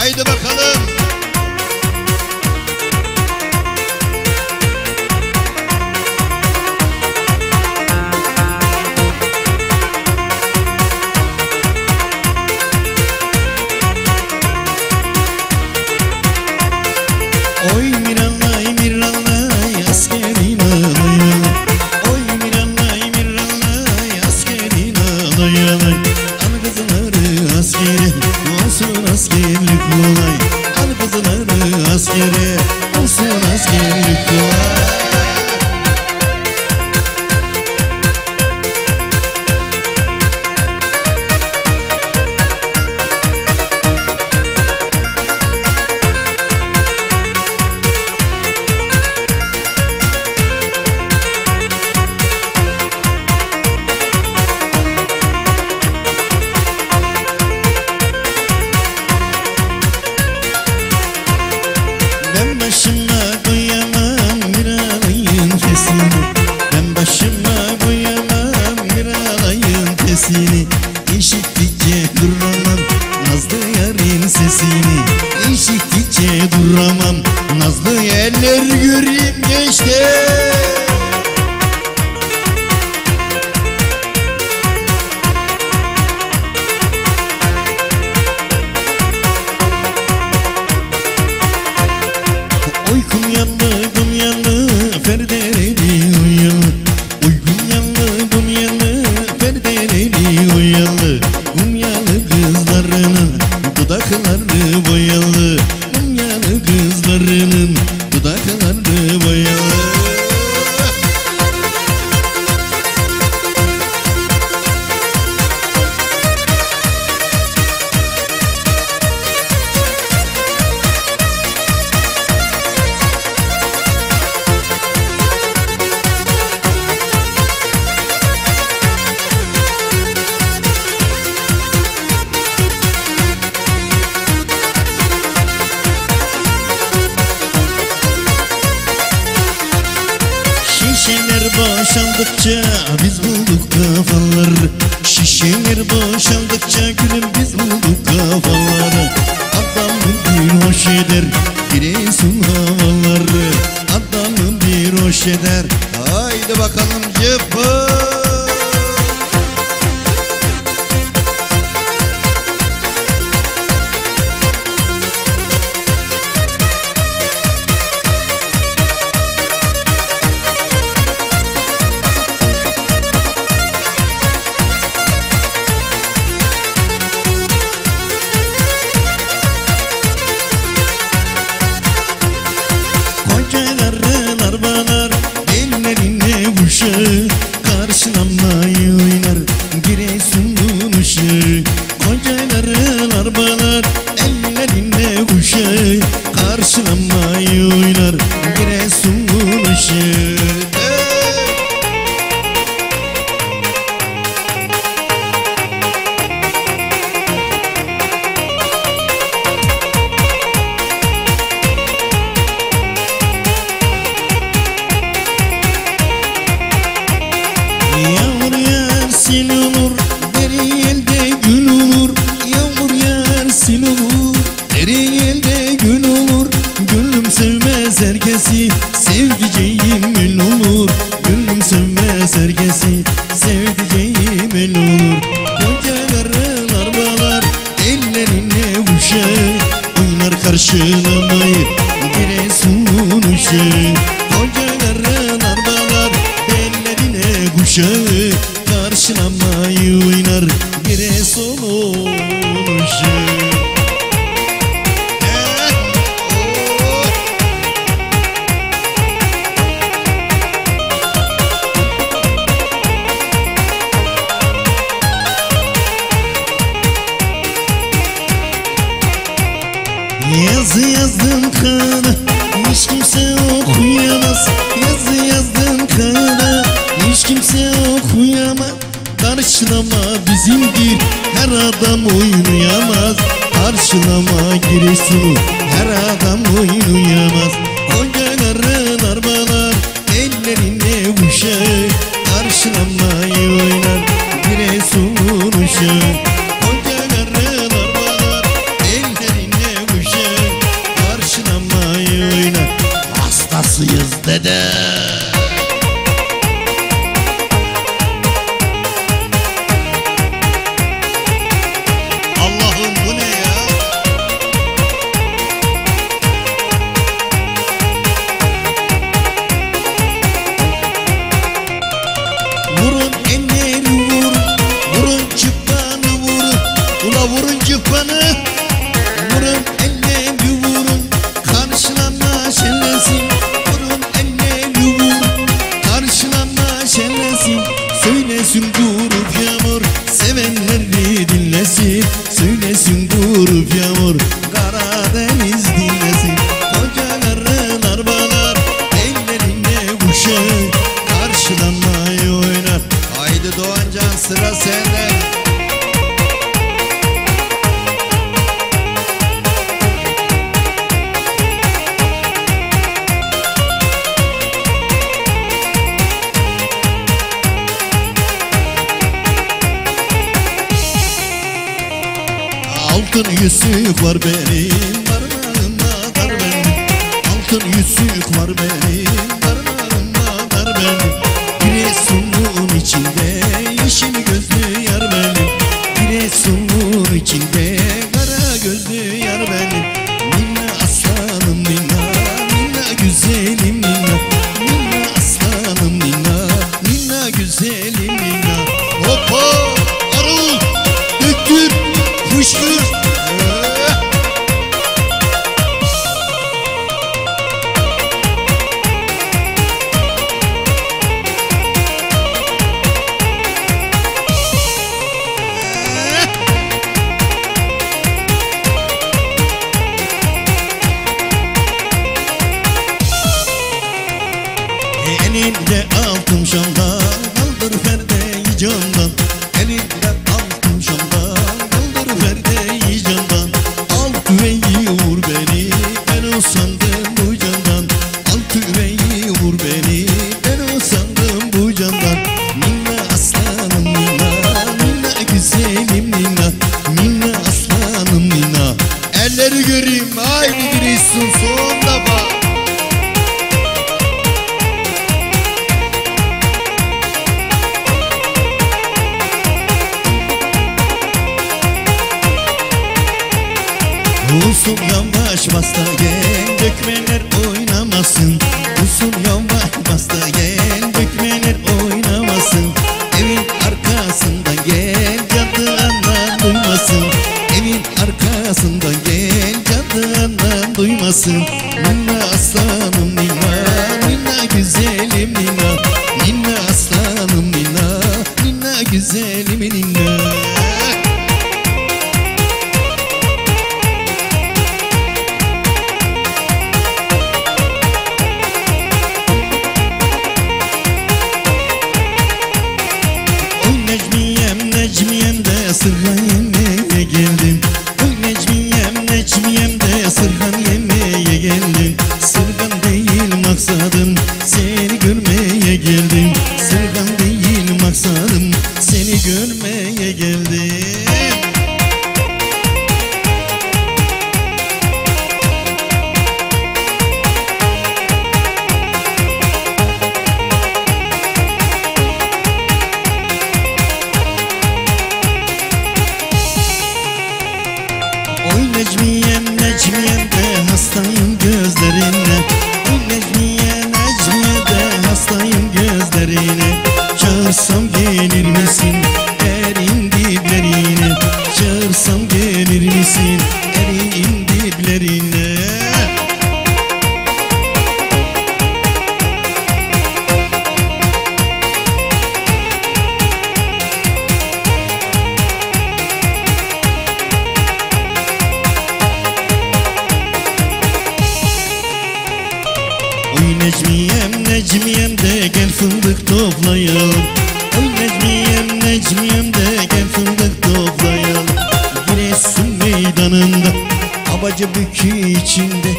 Haydi bakalım. Oy Miralay Miralay askerin alay. Oy Miralay Miralay askerin alay. Al kızları askere olsun askerlik kolay. Al kızları askere olsun askerlik kolay. Ben başıma koyamam Miralay'ın kesini. Ben başıma koyamam Miralay'ın kesini. İşittikçe duramam nazlı yarın sesini. İşittikçe duramam nazlı yerler göreyim geçti. Uykum yandı perdeleri uyandı. Uykum yandı perdeleri uyandı. Umyalı kızlarının dudakları boyalı. Umyalı kızlarının dudakları boyalı. Şişeler boşaldıkça biz bulduk kafaları. Şişeler boşaldıkça gülüm biz bulduk kafaları. Adamın bir hoş eder Giresun havaları. Adamın bir hoş eder. Haydi bakalım yıpı. Kocaların arabalar ellerine kuşağı karşılamayı oynar Giresun'un ışığı. Kocaların arabalar ellerine kuşağı karşılamayı oynar Giresun'un ışığı. Yağmur yağar sil olur, deri elde gül olur. Yağmur yağar sil olur, deri elde gül olur. Gülüm sevmez herkesi, sevdiceğim el olur. Gülüm sevmez herkesi, sevdiceğim el olur. Kocaların arabalar ellerine kuşağı oynar karşılamayı Giresun'un ışığı. Kocaların arabalar ellerine kuşağı karşılamayı oynar Giresun'un ışığı. Yazı yazdım kana, hiç kimse okuyamaz. Yazı yazdım kana, hiç kimse okuyamaz. Karşılama bizimdir, her adam oynayamaz. Karşılama Giresun'u, her adam oynayamaz. Kocaların arabalar ellerine kuşağı karşılamayı oynar Giresun'un ışığı. Kocaların arabalar ellerine kuşağı vurun cıppanı, vurun elleri vurun, karşılanma şenlensin. Vurun elleri vurun, karşılanma şenlensin. Söylesin grup yağmur, sevenleri dinlesin. Söylesin grup yağmur, Karadeniz dinlesin. Kocaların arabalar, ellerinde kuşağı, karşılanmayı oynar. Haydi Doğancan, sıra sende. Altın yüzük var benim parmağımda dar benim. Altın yüzük var benim parmağımda dar benim. Giresun'un içinde yeşil gözlü yar benim. Giresun'un içinde kara gözlü yar benim. Ninna aslanım ninna, ninna güzelim ninna. Ninna aslanım ninna, ninna güzelim ninna. Hoppa, arul, Döktür, fışkır. Elinde altın şamdan, kaldır perdeyi camdan. Elinde altın şamdan, kaldır perdeyi camdan. Al tüveyi vur beni, ben usandım bu candan. Al tüveyi vur beni, ben usandım bu candan. Ninna aslanım ninna, ninna güzelim ninna. Ninna aslanım ninna. elleri göreyim. Haydi Giresun son defa. Usul yavaş basta gel, dökmeler oynamasın. Usul yavaş basta gel, dökmeler oynamasın. Evin arkasından gel, cadı andan duymasın. Evin arkasından gel, cadı andan duymasın. Ninna aslanım ninna, ninna güzelim ninna. Ninna aslanım ninna, ninna güzelim ninna. Necmiyem de sırgan yemeye geldim. Oy Necmiyem de sırgan yemeye geldim. Sırgan değil maksadım, seni görmeye geldim. Sırgan değil maksadım, seni görmeye geldim. Necmiyem de hastayım gözlerine. Oy Necmiyem de hastayım gözlerine. Çağırsam gelir misin erin diplerine? Çağırsam gelir misin erin diplerine? Oy Necmiyem de gel fındık toplayalım. Oy Necmiyem de gel fındık toplayalım. Giresun meydanında, Abacı bükü içinde